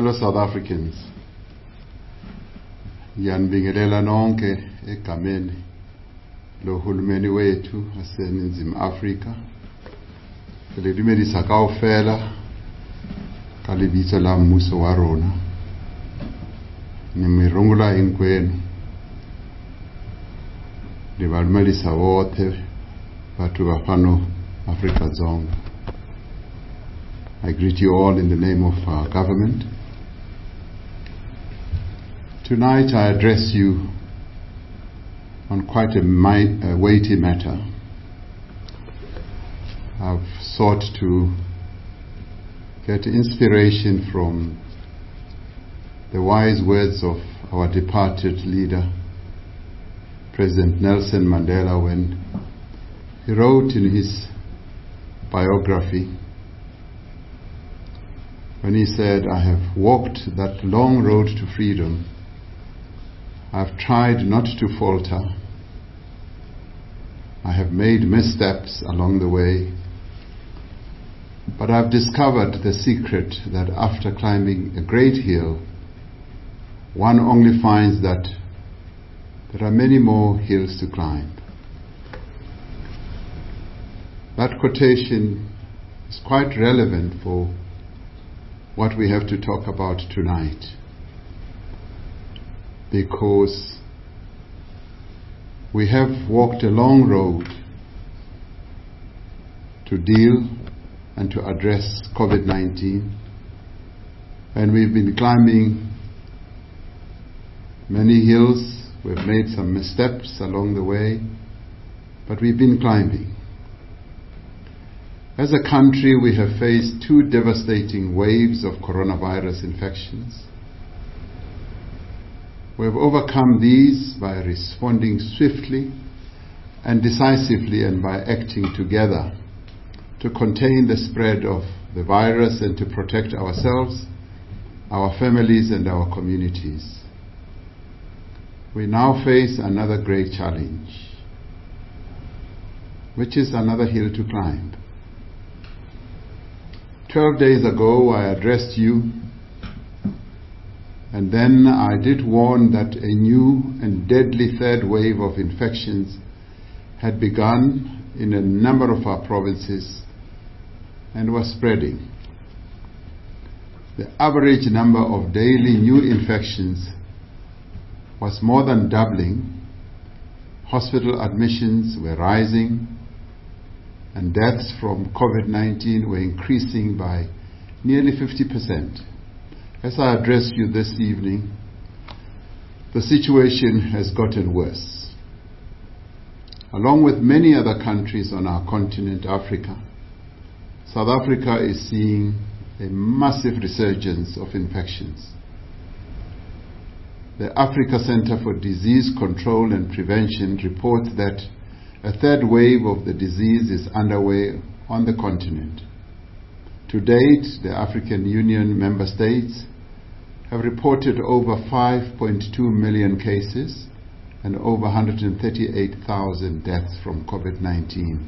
Fellow South Africans, ngiyanibingelela nonke egameni lohulumeni wethu waseNingizimu Afrika. Le dumedisa kaofela ka lebitso la mmuso wa rona. Ni mirongula inkwenu. Le balmalisa bote batho ba fano Afrika Dzonga. I greet you all in the name of our government. Tonight I address you on quite a weighty matter. I've sought to get inspiration from the wise words of our departed leader, President Nelson Mandela, when he wrote in his biography, when he said, "I have walked that long road to freedom. I've tried not to falter. I have made missteps along the way. But I've discovered the secret that after climbing a great hill, one only finds that there are many more hills to climb." That quotation is quite relevant for what we have to talk about tonight, because we have walked a long road to deal and to address COVID-19, and we've been climbing many hills. We've made some missteps along the way, but we've been climbing. As a country, we have faced 2 devastating waves of coronavirus infections. We have overcome these by responding swiftly and decisively, and by acting together to contain the spread of the virus and to protect ourselves, our families, and our communities. We now face another great challenge, which is another hill to climb. 12 days ago, I addressed you, and then I did warn that a new and deadly 3rd wave of infections had begun in a number of our provinces and was spreading. The average number of daily new infections was more than doubling. Hospital admissions were rising, and deaths from COVID-19 were increasing by nearly 50%. As I address you this evening, the situation has gotten worse. Along with many other countries on our continent, Africa, South Africa is seeing a massive resurgence of infections. The Africa Center for Disease Control and Prevention reports that a 3rd wave of the disease is underway on the continent. To date, the African Union member states have reported over 5.2 million cases and over 138,000 deaths from COVID-19.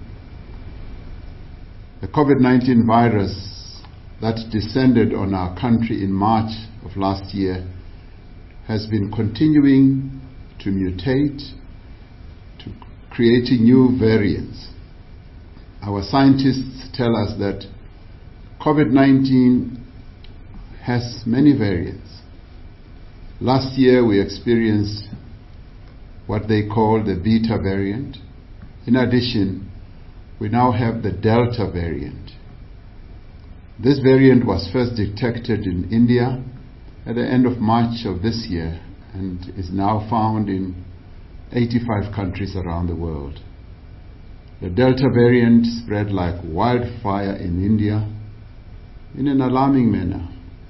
The COVID-19 virus that descended on our country in March of last year has been continuing to mutate, to creating new variants. Our scientists tell us that COVID-19 has many variants. Last year we experienced what they call the Beta variant. In addition, we now have the Delta variant. This variant was first detected in India at the end of March of this year and is now found in 85 countries around the world. The Delta variant spread like wildfire in India in an alarming manner.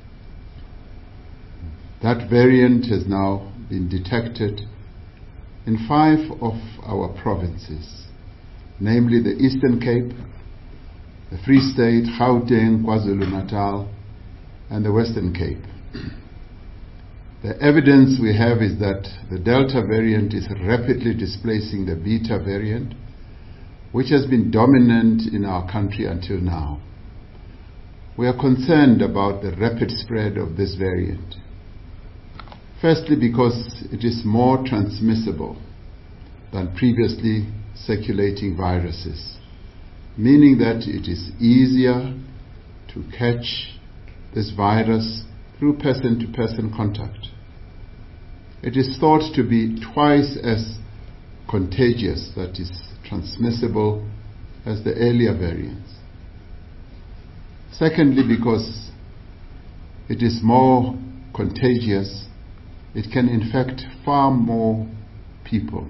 That variant has now been detected in 5 of our provinces, namely the Eastern Cape, the Free State, Gauteng, KwaZulu-Natal, and the Western Cape. The evidence we have is that the Delta variant is rapidly displacing the Beta variant, which has been dominant in our country until now. We are concerned about the rapid spread of this variant. Firstly, because it is more transmissible than previously circulating viruses, meaning that it is easier to catch this virus through person-to-person contact. It is thought to be twice as contagious, that is, transmissible, as the earlier variants. Secondly, because it is more contagious, it can infect far more people.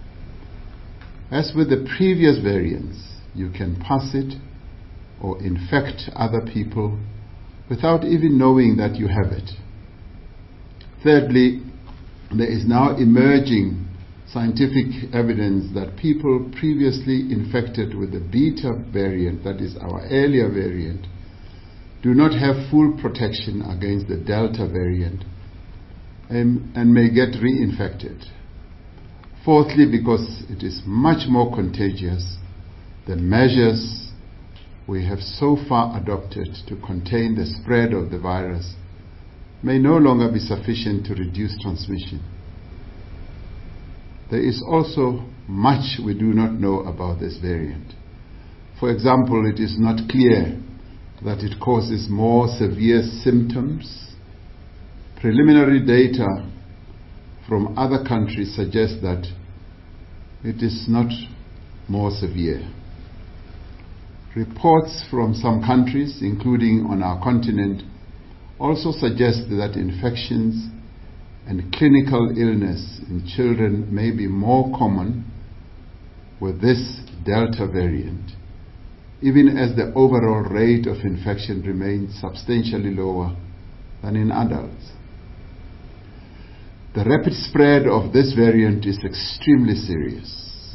As with the previous variants, you can pass it or infect other people without even knowing that you have it. Thirdly, there is now emerging scientific evidence that people previously infected with the Beta variant, that is our earlier variant, do not have full protection against the Delta variant and may get reinfected. Fourthly, because it is much more contagious, the measures we have so far adopted to contain the spread of the virus may no longer be sufficient to reduce transmission. There is also much we do not know about this variant. For example, it is not clear that it causes more severe symptoms. Preliminary data from other countries suggest that it is not more severe. Reports from some countries, including on our continent, also suggest that infections and clinical illness in children may be more common with this Delta variant, even as the overall rate of infection remains substantially lower than in adults. The rapid spread of this variant is extremely serious.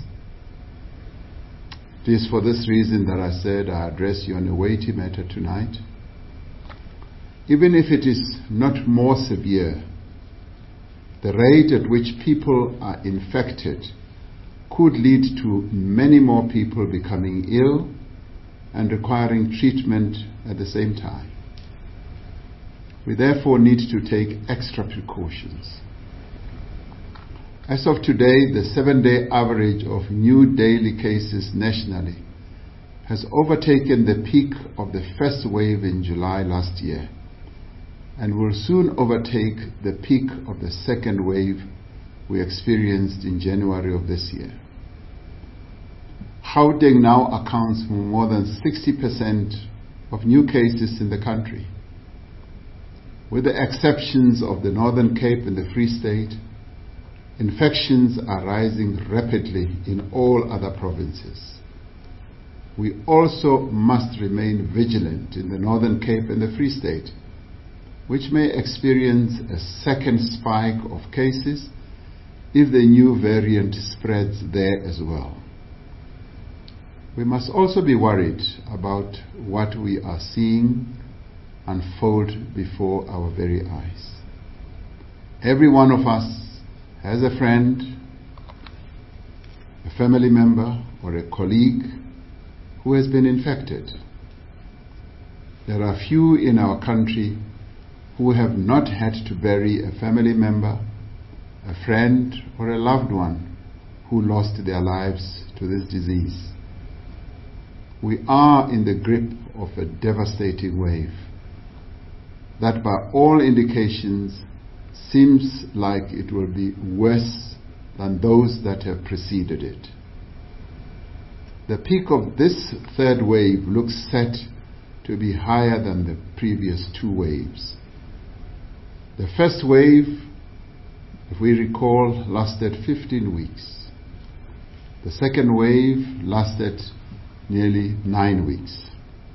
It is for this reason that I said I address you on a weighty matter tonight. Even if it is not more severe, the rate at which people are infected could lead to many more people becoming ill and requiring treatment at the same time. We therefore need to take extra precautions. As of today, the 7-day average of new daily cases nationally has overtaken the peak of the first wave in July last year and will soon overtake the peak of the second wave we experienced in January of this year. Gauteng now accounts for more than 60% of new cases in the country. With the exceptions of the Northern Cape and the Free State, infections are rising rapidly in all other provinces. We also must remain vigilant in the Northern Cape and the Free State, which may experience a second spike of cases if the new variant spreads there as well. We must also be worried about what we are seeing unfold before our very eyes. Every one of us has a friend, a family member, or a colleague who has been infected. There are few in our country who have not had to bury a family member, a friend, or a loved one who lost their lives to this disease. We are in the grip of a devastating wave that, by all indications, seems like it will be worse than those that have preceded it. The peak of this third wave looks set to be higher than the previous two waves. The first wave, if we recall, lasted 15 weeks. The second wave lasted nearly 9 weeks.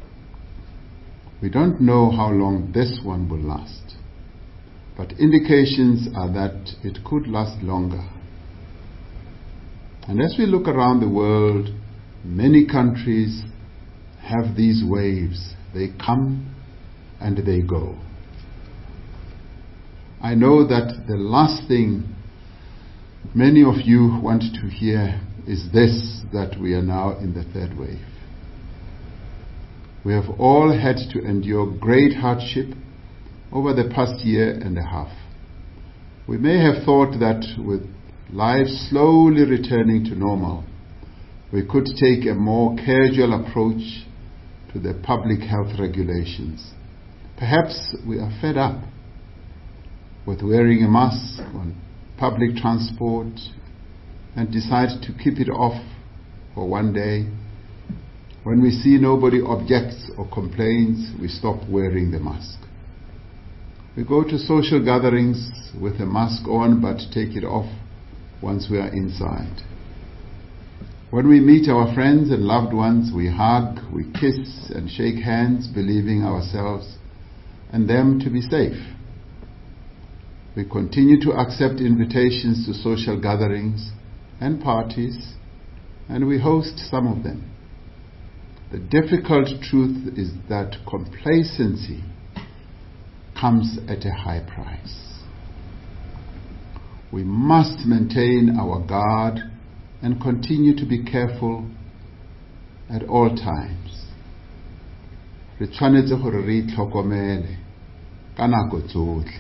We don't know how long this one will last, but indications are that it could last longer. And as we look around the world, many countries have these waves. They come and they go. I know that the last thing many of you want to hear is this, that we are now in the third wave. We have all had to endure great hardship over the past year and a half. We may have thought that with life slowly returning to normal, we could take a more casual approach to the public health regulations. Perhaps we are fed up with wearing a mask on public transport and decide to keep it off for one day. When we see nobody objects or complains, we stop wearing the mask. We go to social gatherings with a mask on but take it off once we are inside. When we meet our friends and loved ones, we hug, we kiss and shake hands, believing ourselves and them to be safe. We continue to accept invitations to social gatherings and parties, and we host some of them. The difficult truth is that complacency comes at a high price. We must maintain our guard and continue to be careful at all times. Re tshwanetse gore re itlhokomele ka nako tsotlhe.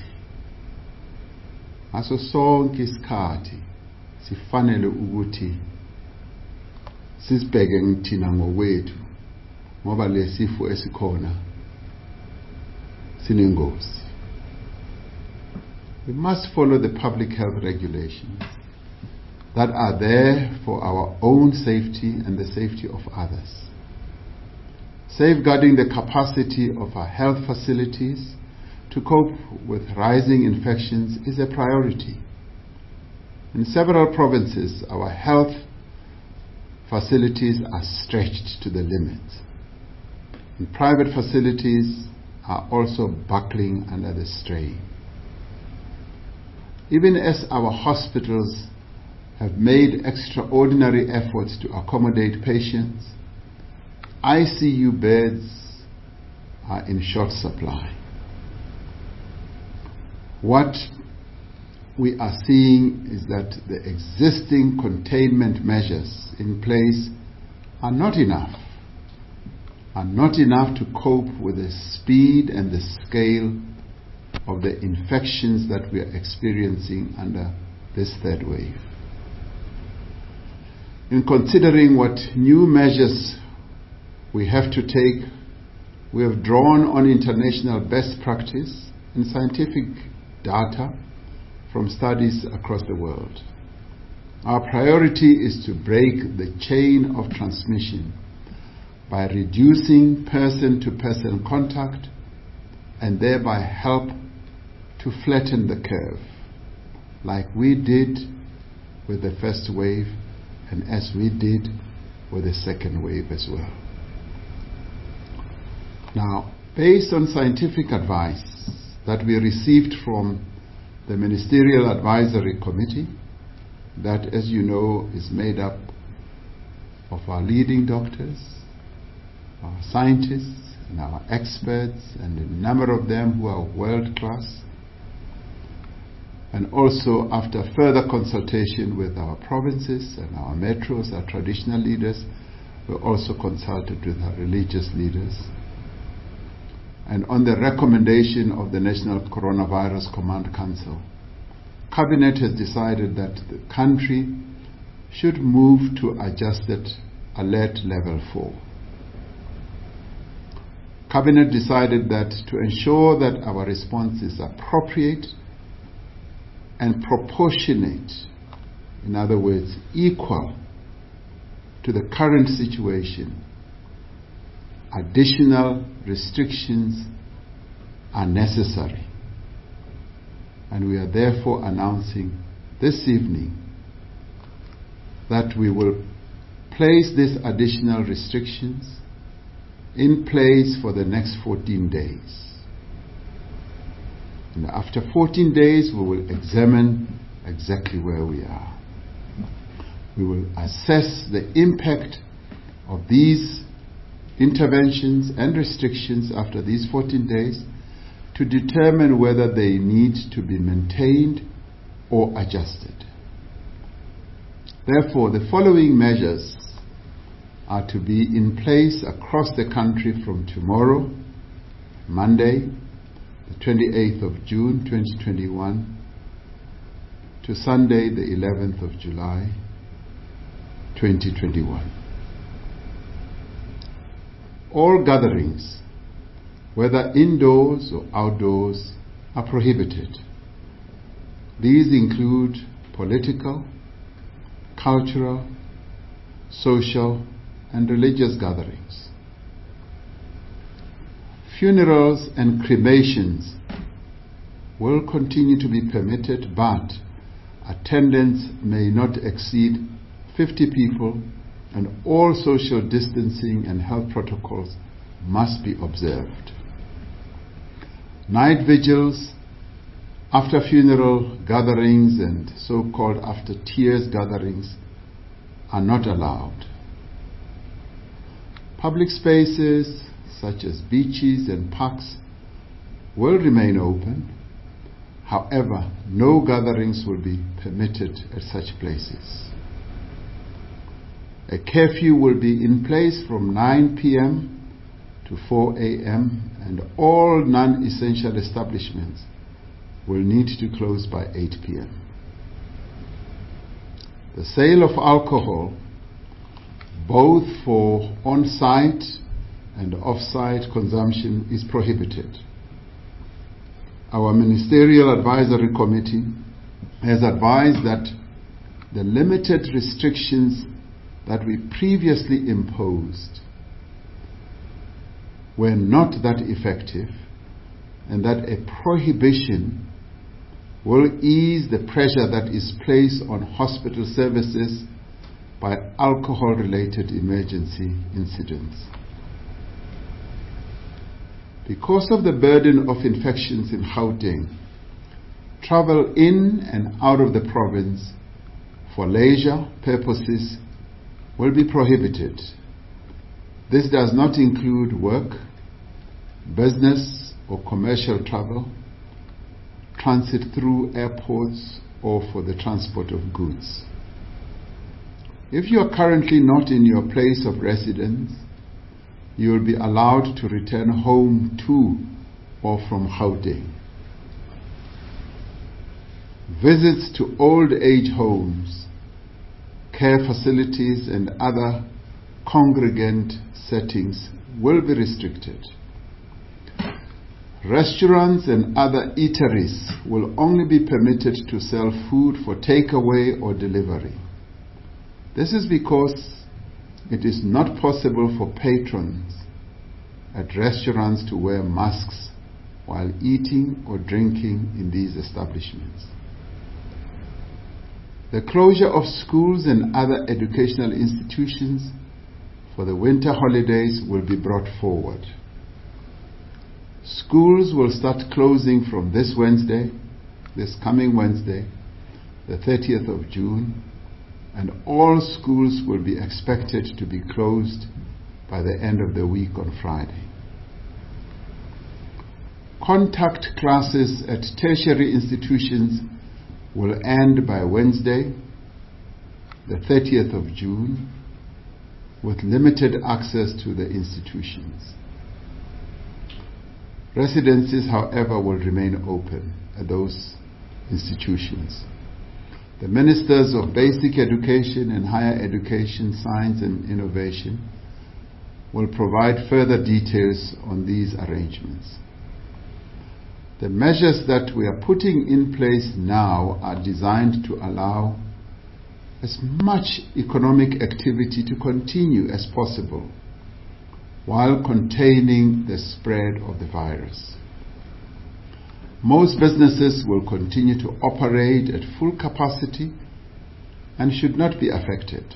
Ngaso sonke isikhathi sifanele ukuthi sisibheke thina ngokwethu ngoba lesifo esikhona sinengozi. We must follow the public health regulations that are there for our own safety and the safety of others. Safeguarding the capacity of our health facilities to cope with rising infections is a priority. In several provinces, our health facilities are stretched to the limit. And private facilities are also buckling under the strain. Even as our hospitals have made extraordinary efforts to accommodate patients, ICU beds are in short supply. What we are seeing is that the existing containment measures in place are not enough to cope with the speed and the scale of the infections that we are experiencing under this third wave. In considering what new measures we have to take, we have drawn on international best practice and scientific data from studies across the world. Our priority is to break the chain of transmission by reducing person-to-person contact and thereby help to flatten the curve, like we did with the first wave and as we did with the second wave as well. Now, based on scientific advice that we received from the Ministerial Advisory Committee, that, as you know, is made up of our leading doctors, our scientists, and our experts, and a number of them who are world-class. And also, after further consultation with our provinces and our metros, our traditional leaders, we also consulted with our religious leaders. And on the recommendation of the National Coronavirus Command Council, Cabinet has decided that the country should move to adjusted alert level 4. Cabinet decided that to ensure that our response is appropriate and proportionate, in other words, equal to the current situation, additional restrictions are necessary. And we are therefore announcing this evening that we will place these additional restrictions in place for the next 14 days. And after 14 days, we will examine exactly where we are. We will assess the impact of these interventions and restrictions after these 14 days to determine whether they need to be maintained or adjusted. Therefore, the following measures are to be in place across the country from tomorrow, Monday, the 28th of June 2021, to Sunday, the 11th of July 2021. All gatherings, whether indoors or outdoors, are prohibited. These include political, cultural, social, and religious gatherings. Funerals and cremations will continue to be permitted, but attendance may not exceed 50 people, and all social distancing and health protocols must be observed. Night vigils, after funeral gatherings and so-called after tears gatherings are not allowed. Public spaces such as beaches and parks will remain open. However, no gatherings will be permitted at such places. A curfew will be in place from 9 p.m. to 4 a.m. and all non-essential establishments will need to close by 8 p.m. The sale of alcohol, both for on-site and off-site consumption, is prohibited. Our Ministerial Advisory Committee has advised that the limited restrictions that we previously imposed were not that effective, and that a prohibition will ease the pressure that is placed on hospital services by alcohol-related emergency incidents. Because of the burden of infections in Gauteng, travel in and out of the province for leisure purposes will be prohibited. This does not include work, business or commercial travel, transit through airports, or for the transport of goods. If you are currently not in your place of residence, you will be allowed to return home to or from Gauteng. Visits to old age homes, care facilities and other congregant settings will be restricted. Restaurants and other eateries will only be permitted to sell food for takeaway or delivery. This is because it is not possible for patrons at restaurants to wear masks while eating or drinking in these establishments. The closure of schools and other educational institutions for the winter holidays will be brought forward. Schools will start closing from this coming Wednesday, the 30th of June, and all schools will be expected to be closed by the end of the week on Friday. Contact classes at tertiary institutions will end by Wednesday, the 30th of June, with limited access to the institutions. Residences, however, will remain open at those institutions. The Ministers of Basic Education and Higher Education, Science and Innovation will provide further details on these arrangements. The measures that we are putting in place now are designed to allow as much economic activity to continue as possible while containing the spread of the virus. Most businesses will continue to operate at full capacity and should not be affected,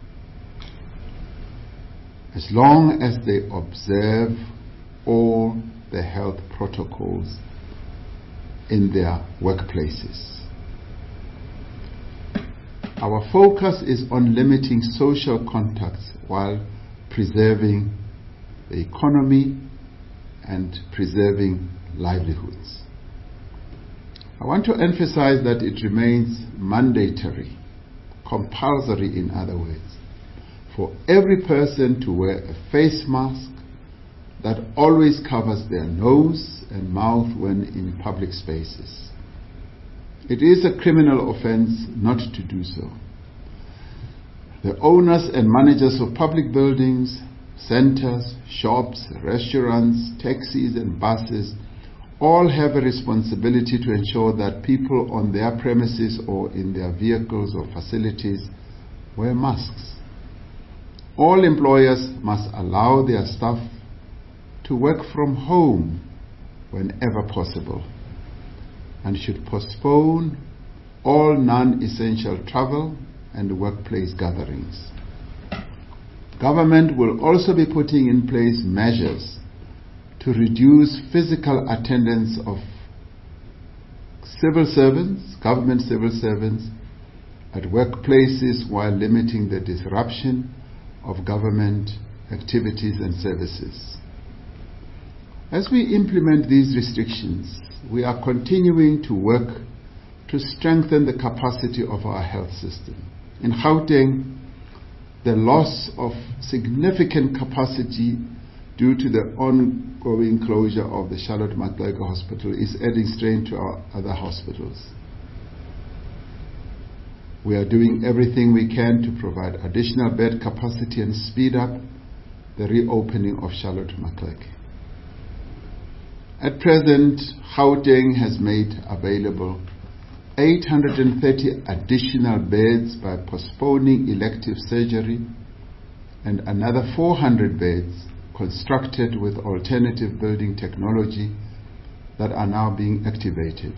as long as they observe all the health protocols in their workplaces. Our focus is on limiting social contacts while preserving the economy and preserving livelihoods. I want to emphasize that it remains mandatory, compulsory in other words, for every person to wear a face mask that always covers their nose and mouth when in public spaces. It is a criminal offense not to do so. The owners and managers of public buildings, centers, shops, restaurants, taxis and buses all have a responsibility to ensure that people on their premises or in their vehicles or facilities wear masks. All employers must allow their staff to work from home whenever possible and should postpone all non-essential travel and workplace gatherings. Government will also be putting in place measures to reduce physical attendance of government civil servants at workplaces while limiting the disruption of government activities and services. As we implement these restrictions, we are continuing to work to strengthen the capacity of our health system. In Gauteng, the loss of significant capacity due to the ongoing closure of the Charlotte Maxeke Hospital is adding strain to our other hospitals. We are doing everything we can to provide additional bed capacity and speed up the reopening of Charlotte Maxeke. At present, Gauteng has made available 830 additional beds by postponing elective surgery and another 400 beds constructed with alternative building technology that are now being activated.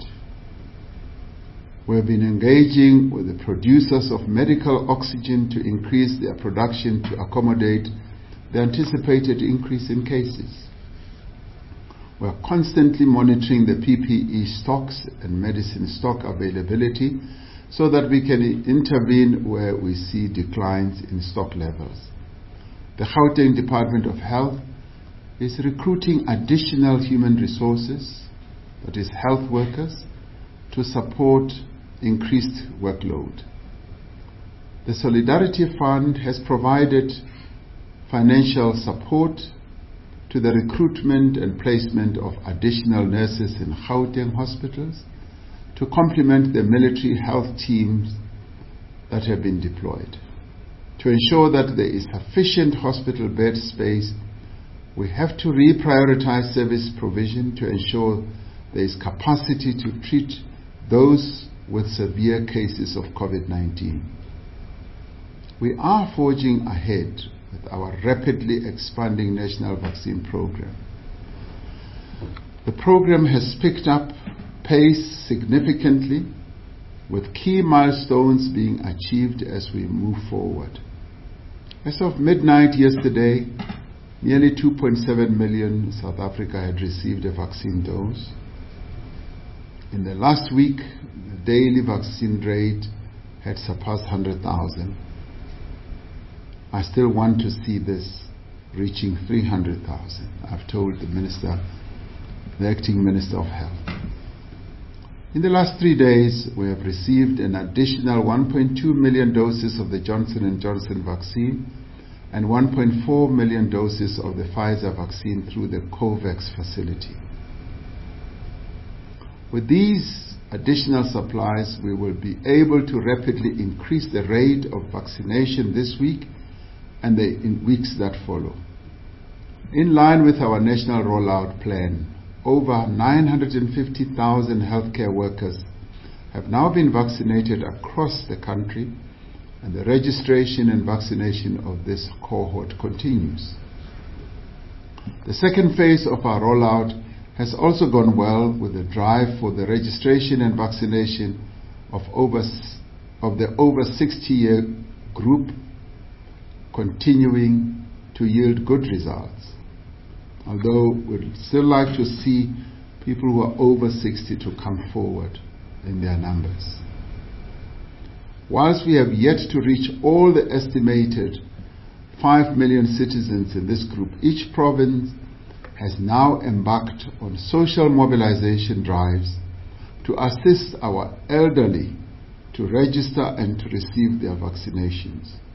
We have been engaging with the producers of medical oxygen to increase their production to accommodate the anticipated increase in cases. We are constantly monitoring the PPE stocks and medicine stock availability so that we can intervene where we see declines in stock levels. The Gauteng Department of Health is recruiting additional human resources, that is health workers, to support increased workload. The Solidarity Fund has provided financial support to the recruitment and placement of additional nurses in Gauteng hospitals to complement the military health teams that have been deployed. To ensure that there is sufficient hospital bed space, we have to reprioritize service provision to ensure there is capacity to treat those with severe cases of COVID-19. We are forging ahead with our rapidly expanding national vaccine program. The program has picked up pace significantly, with key milestones being achieved as we move forward. As of midnight yesterday, nearly 2.7 million South Africa had received a vaccine dose. In the last week, the daily vaccine rate had surpassed 100,000. I still want to see this reaching 300,000. I've told the acting Minister of Health. In the last 3 days, we have received an additional 1.2 million doses of the Johnson & Johnson vaccine and 1.4 million doses of the Pfizer vaccine through the COVAX facility. With these additional supplies, we will be able to rapidly increase the rate of vaccination this week and in weeks that follow. In line with our national rollout plan, over 950,000 healthcare workers have now been vaccinated across the country, and the registration and vaccination of this cohort continues. The second phase of our rollout has also gone well, with the drive for the registration and vaccination of the over 60-year group continuing to yield good results. Although we'd still like to see people who are over 60 to come forward in their numbers. Whilst we have yet to reach all the estimated 5 million citizens in this group, each province has now embarked on social mobilization drives to assist our elderly to register and to receive their vaccinations.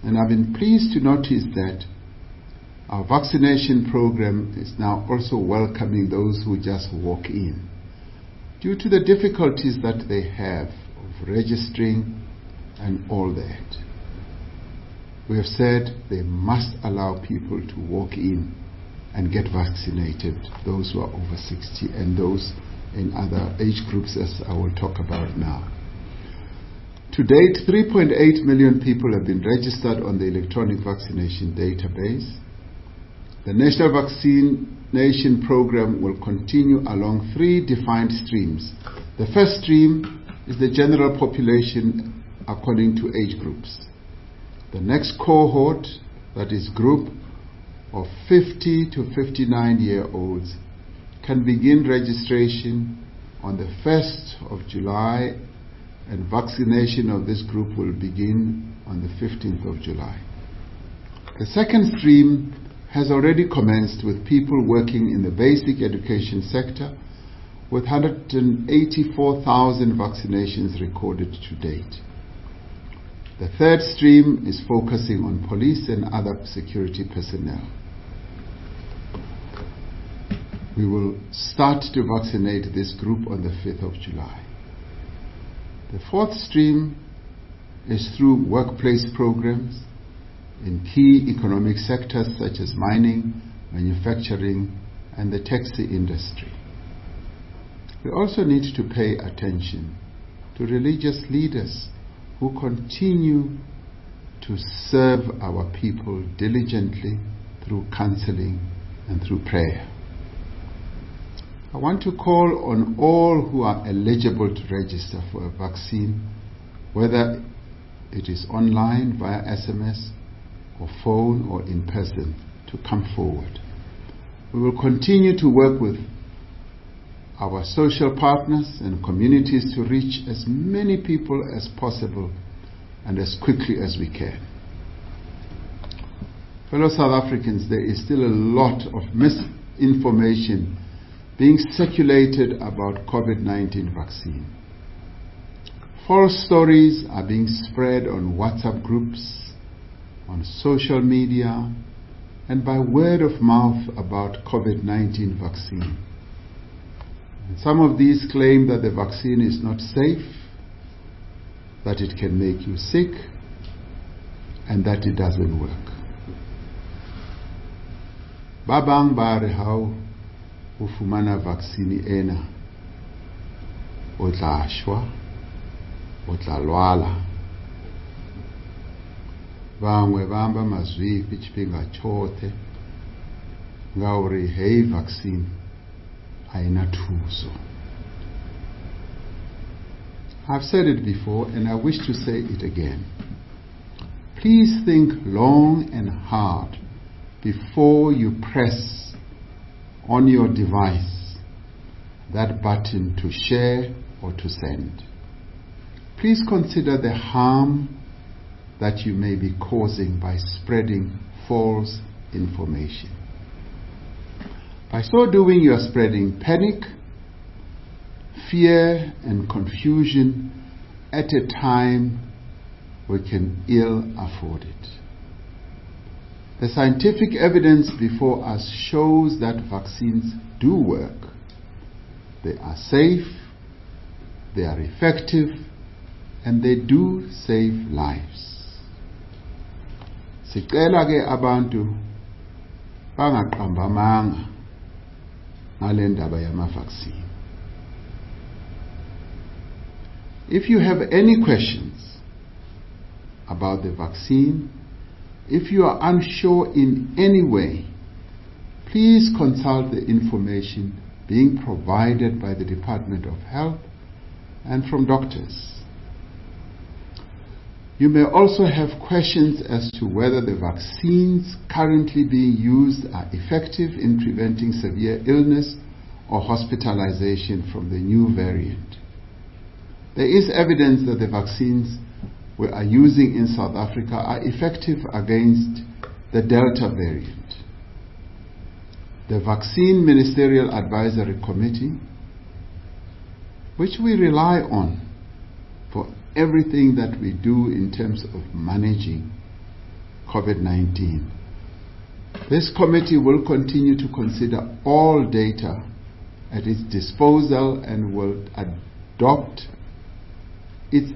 And I've been pleased to notice that our vaccination program is now also welcoming those who just walk in, due to the difficulties that they have of registering and all that. We have said they must allow people to walk in and get vaccinated, those who are over 60 and those in other age groups, as I will talk about now. To date, 3.8 million people have been registered on the electronic vaccination database. The National Vaccination Program will continue along 3 defined streams. The first stream is the general population according to age groups. The next cohort, that is group of 50 to 59-year-olds, can begin registration on the 1st of July, and vaccination of this group will begin on the 15th of July. The second stream has already commenced with people working in the basic education sector, with 184,000 vaccinations recorded to date. The third stream is focusing on police and other security personnel. We will start to vaccinate this group on the 5th of July. The fourth stream is through workplace programs in key economic sectors such as mining, manufacturing, and the taxi industry. We also need to pay attention to religious leaders who continue to serve our people diligently through counseling and through prayer. I want to call on all who are eligible to register for a vaccine, whether it is online via SMS or phone or in person, to come forward. We will continue to work with our social partners and communities to reach as many people as possible and as quickly as we can. Fellow South Africans, there is still a lot of misinformation being circulated about COVID-19 vaccine. False stories are being spread on WhatsApp groups, on social media, and by word of mouth about COVID-19 vaccine. And some of these claim that the vaccine is not safe, that it can make you sick, and that it doesn't work. Babang bare hao ufumana vaccine ena, o tla shwa, o tla lwala. Bangwe bamba mazwifhi tshifhinga tshoṱhe ngauri heyi vaccine haina thuso. I've said it before and I wish to say it again. Please think long and hard before you press on your device that button to share or to send. Please consider the harm that you may be causing by spreading false information. By so doing, you are spreading panic, fear, and confusion at a time we can ill afford it. The scientific evidence before us shows that vaccines do work. They are safe, they are effective, and they do save lives. Sicela ke abantu bangaqambamanga ngale ndaba yama-vaccine. If you have any questions about the vaccine, if you are unsure in any way, please consult the information being provided by the Department of Health and from doctors. You may also have questions as to whether the vaccines currently being used are effective in preventing severe illness or hospitalization from the new variant. There is evidence that the vaccines we are using in South Africa are effective against the Delta variant. The Vaccine Ministerial Advisory Committee, which we rely on for everything that we do in terms of managing COVID-19. This committee will continue to consider all data at its disposal and will adopt its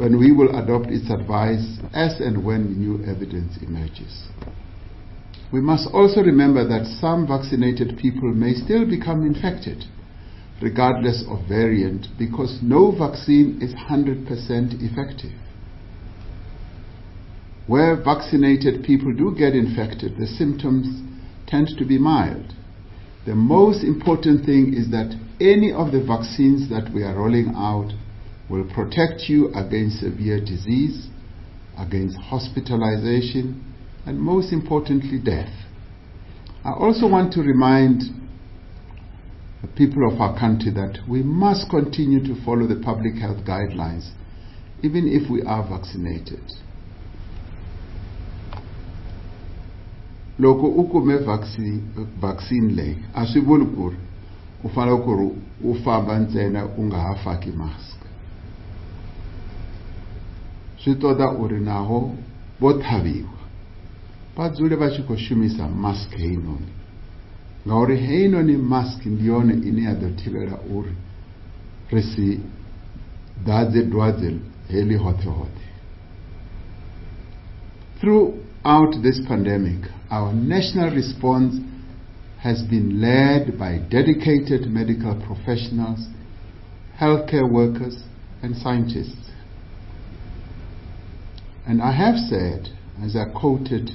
advice as and when new evidence emerges. We must also remember that some vaccinated people may still become infected, regardless of variant, because no vaccine is 100% effective. Where vaccinated people do get infected, the symptoms tend to be mild. The most important thing is that any of the vaccines that we are rolling out will protect you against severe disease, against hospitalization, and most importantly, death. I also want to remind the people of our country that we must continue to follow the public health guidelines, even if we are vaccinated. Loko ukume vaccine le aswi vuli ku ri u fanele ku ri u famba ntsena u nga ha faki mask. Swi toda u ri naho vo tlhaviwa va dzule va tshi khou shumisa mask heinoni, ngauri heinoni mask ndi yone ine ya ḓo thivhela uri ri si ḓadze dwadze heḽi hoṱhe hoṱhe. Throughout this pandemic, our national response has been led by dedicated medical professionals, healthcare workers, and scientists. And I have said, as I quoted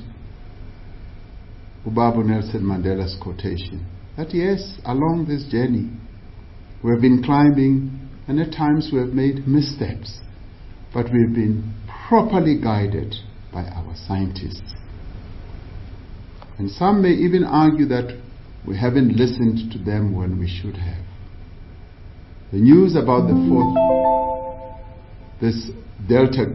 Ubaba Nelson Mandela's quotation, that yes, along this journey, we have been climbing, and at times we have made missteps, but we have been properly guided by our scientists. And some may even argue that we haven't listened to them when we should have. The news about this Delta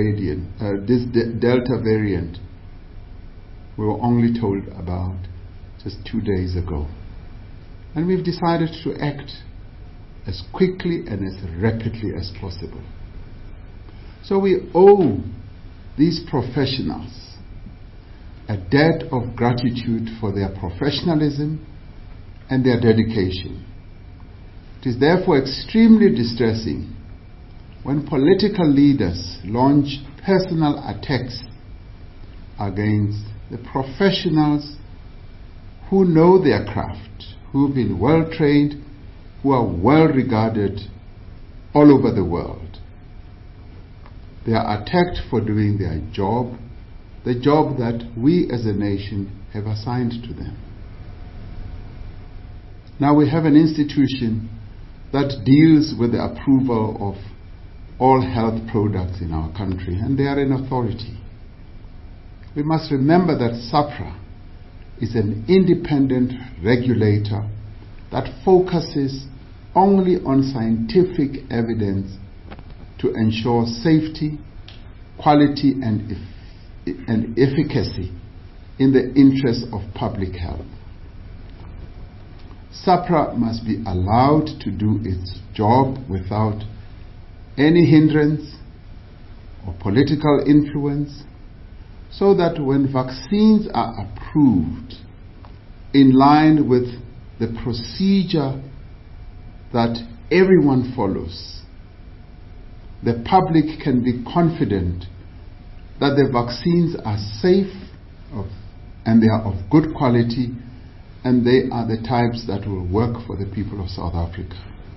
variant, we were only told about just 2 days ago. And we've decided to act as quickly and as rapidly as possible. So we owe these professionals a debt of gratitude for their professionalism and their dedication. It is therefore extremely distressing when political leaders launch personal attacks against the professionals who know their craft, who've been well trained, who are well regarded all over the world. They are attacked for doing their job, the job that we as a nation have assigned to them. Now we have an institution that deals with the approval of all health products in our country, and they are an authority. We must remember that SAHPRA is an independent regulator that focuses only on scientific evidence to ensure safety, quality, and efficacy in the interest of public health. SAHPRA must be allowed to do its job without any hindrance or political influence, so that when vaccines are approved in line with the procedure that everyone follows, the public can be confident that the vaccines are safe and they are of good quality, and they are the types that will work for the people of South Africa.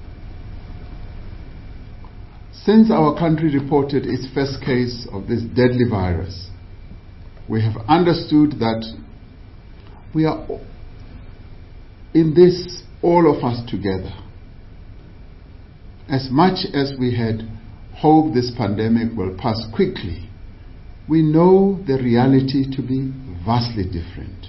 Since our country reported its first case of this deadly virus, we have understood that we are in this, all of us together. As much as we had hoped this pandemic will pass quickly, we know the reality to be vastly different.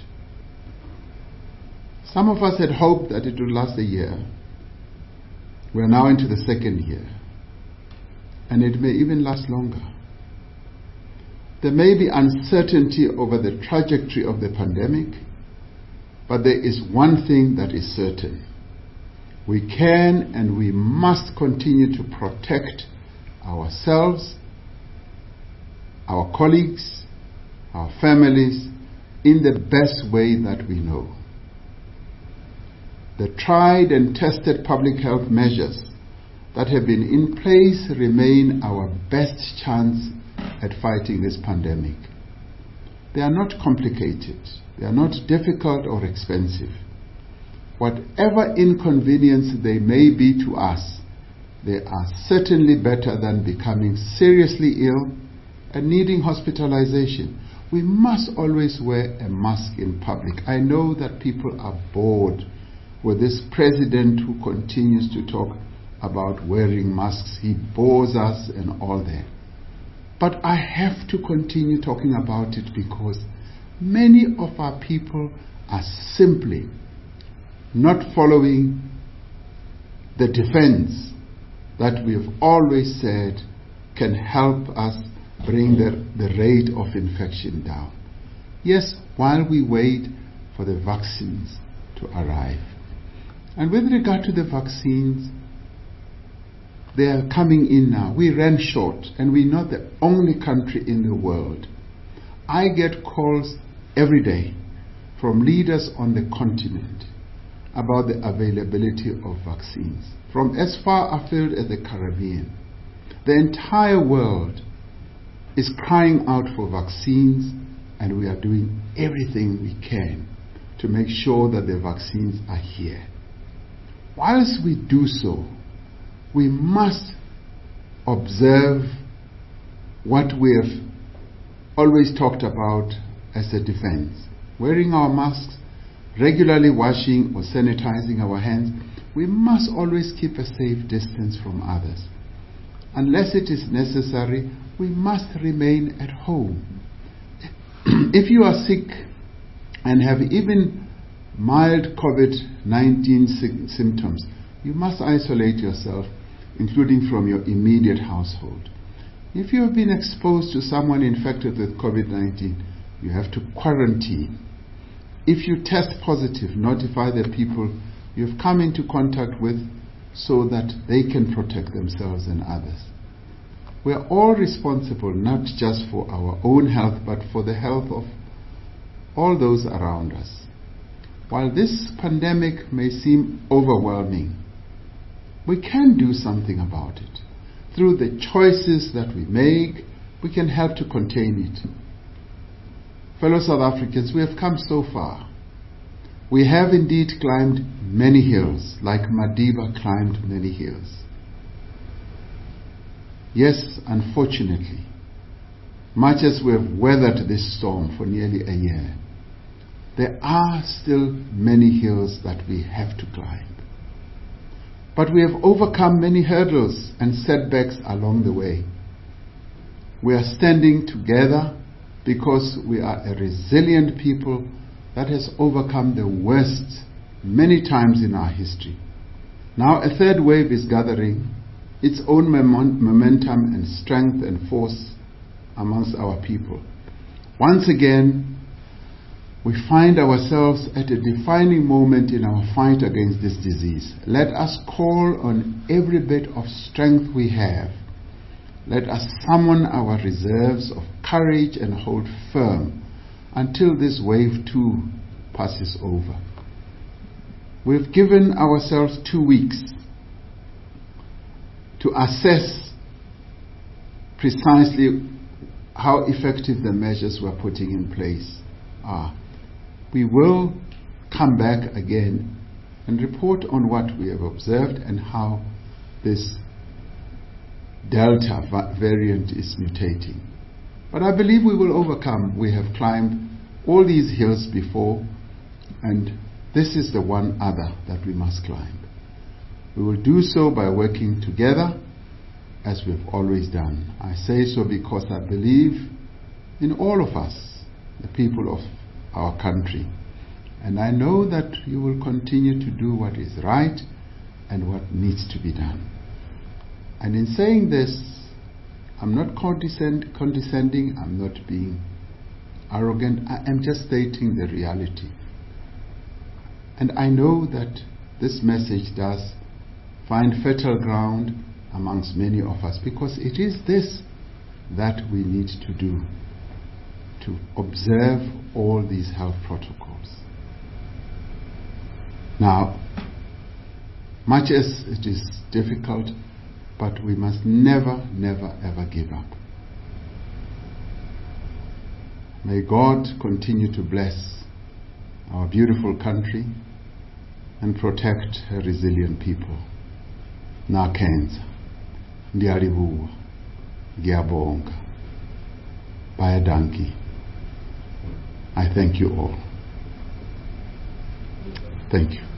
Some of us had hoped that it would last a year. We are now into the second year, and it may even last longer. There may be uncertainty over the trajectory of the pandemic, but there is one thing that is certain. We can and we must continue to protect ourselves, our colleagues, our families, in the best way that we know. The tried and tested public health measures that have been in place remain our best chance at fighting this pandemic. They are not complicated. They are not difficult or expensive. Whatever inconvenience they may be to us, they are certainly better than becoming seriously ill and needing hospitalization. We must always wear a mask in public. I know that people are bored with this president who continues to talk about wearing masks. He bores us and all that. But I have to continue talking about it because many of our people are simply not following the defense that we have always said can help us bring the rate of infection down. Yes, while we wait for the vaccines to arrive. And with regard to the vaccines, they are coming in now. We ran short, and we're not the only country in the world. I get calls every day from leaders on the continent about the availability of vaccines, from as far afield as the Caribbean. The entire world is crying out for vaccines, and we are doing everything we can to make sure that the vaccines are here. Whilst we do so, we must observe what we have always talked about as a defense. Wearing our masks, regularly washing or sanitizing our hands. We must always keep a safe distance from others. Unless it is necessary, we must remain at home. If you are sick and have even mild COVID-19 symptoms, you must isolate yourself, including from your immediate household. If you have been exposed to someone infected with COVID-19, you have to quarantine. If you test positive, notify the people you have come into contact with so that they can protect themselves and others. We are all responsible not just for our own health, but for the health of all those around us. While this pandemic may seem overwhelming, we can do something about it. Through the choices that we make, we can help to contain it. Fellow South Africans, we have come so far. We have indeed climbed many hills, like Madiba climbed many hills. Yes, unfortunately, much as we have weathered this storm for nearly a year, there are still many hills that we have to climb. But we have overcome many hurdles and setbacks along the way. We are standing together because we are a resilient people that has overcome the worst many times in our history. Now a third wave is gathering its own momentum and strength and force amongst our people. Once again, we find ourselves at a defining moment in our fight against this disease. Let us call on every bit of strength we have. Let us summon our reserves of courage and hold firm until this wave too passes over. We've given ourselves 2 weeks to assess precisely how effective the measures we're putting in place are. We will come back again and report on what we have observed and how this Delta variant is mutating. But I believe we will overcome. We have climbed all these hills before, and this is the one other that we must climb. We will do so by working together as we've always done. I say so because I believe in all of us, the people of our country. And I know that you will continue to do what is right and what needs to be done. And in saying this, I'm not condescending, I'm not being arrogant, I am just stating the reality. And I know that this message does find fertile ground amongst many of us, because it is this that we need to do to observe all these health protocols. Now, much as it is difficult, but we must never, never, ever give up. May God continue to bless our beautiful country and protect her resilient people. Nakenza, Ndialibuwa, Giabonga, Bayadanki. I thank you all. Thank you.